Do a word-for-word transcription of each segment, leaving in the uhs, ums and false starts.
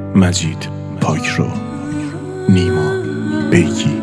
مجید پاکرو، نیما بیگی،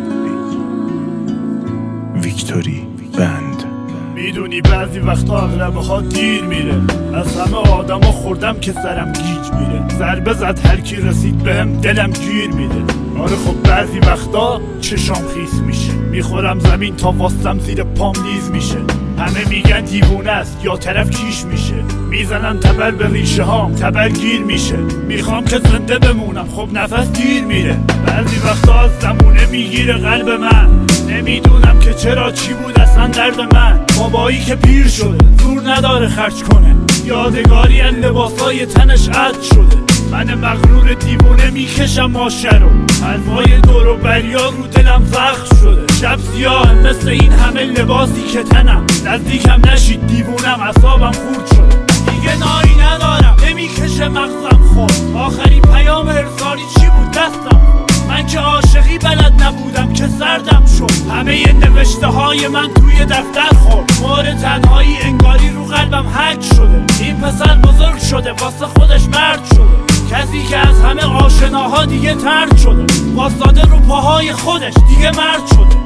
ویکتوری بند. میدونی بعضی وقتا اغلبه ها دیر میره، از همه آدم ها خوردم که سرم گیج میره. ضربه زد هر کی رسید بهم دلم گیر میده. آره خب بعضی وقتا چشام خیس میشه، میخورم زمین تا واستم زیر پام لیز میشه. همه میگن دیوونه است یا طرف کیش میشه، میزنن تبر به ریشه هام تبر گیر میشه. میخوام که زنده بمونم خب نفس دیر میره. بعضی وقتا از زمونه میگیره قلب من، نمیدونم که چرا چی بود اصلا درد من. بابایی که پیر شده زور نداره خرج کنه، یادگاری ان لباسای تنش عد شده. من مغرور دیوونه میکشم ماشه رو، حلوای دور و بریا رو دلم زخم شده. شب سیاه مثل این همه لباسی که تنم، نزدیکم نشید دیوونم اعصابم خورد شده. دیگه نایی ندارم نمیکشه مغزم خورد، آخرین پیام ارسالی چی بود دستم خورد. من که عاشقی بلد نبودم که سردم شد، همه ی نوشته های من توی دفتر خورد. مار تنهایی انگاری رو قلبم حک شده. این پسر بزرگ شده واسه خودش مرد شده، کسی که از همه آشناها دیگه ترد شده، واسطاده رو پاهای خودش دیگه مرد شده.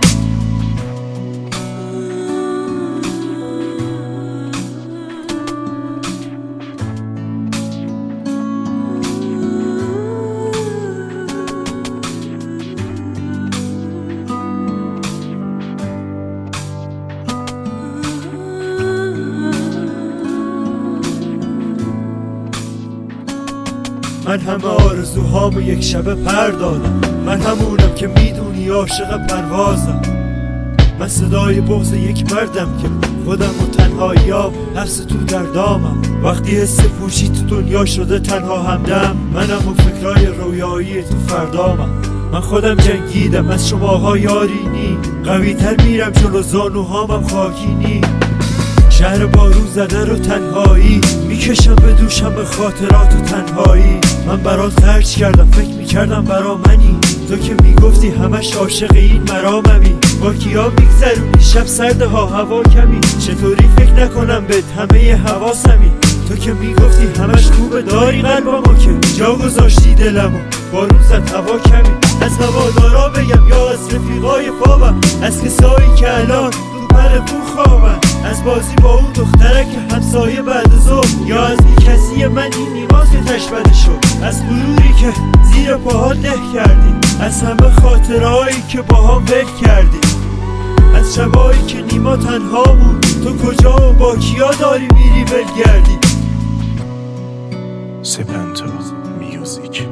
من همه آرزوهامو یک شبه پر دادم، من همونم که میدونی عاشق پروازم. من صدای بغض یک مردم که خودم و تنهاییام حبس تو در دامم. وقتی حس پوچی تو دنیا شده تنها همدم، منم و فکرای رویایی تو فردامم. من خودم جنگیدم از شماها یاری نی، قوی تر میرم جلو زانوهامم خاکی نی. شهر بارون زده رو تنهایی میکشم به دوشم به خاطرات و تنهایی. من برات خرج کردم فکر میکردم برا منی، تو که میگفتی همش عاشق این مراممی. با کیا میگذرونی شب سرده ها هوا کمی، چطوری فکر نکنم بهت همه حواسمی. تو که میگفتی همش خوبه داری قلبمو که جا گذاشتی دلمو، بارون زد هوا کمی. از هوادارا بگم یا از رفیقای خوابم، از کسایی که الان پر تو خوابن، از بازی با اون دختره که همسایه بعد ظهر، یا از این کسی من این نیماز که تشبده شد. از غروری که زیر پاها ده کردی، از همه خاطرهایی که با هم ول کردی، از شبایی که نیما تنها بود. تو کجا و با کیا داری میری بلگردی؟ سپنتا میوزیک.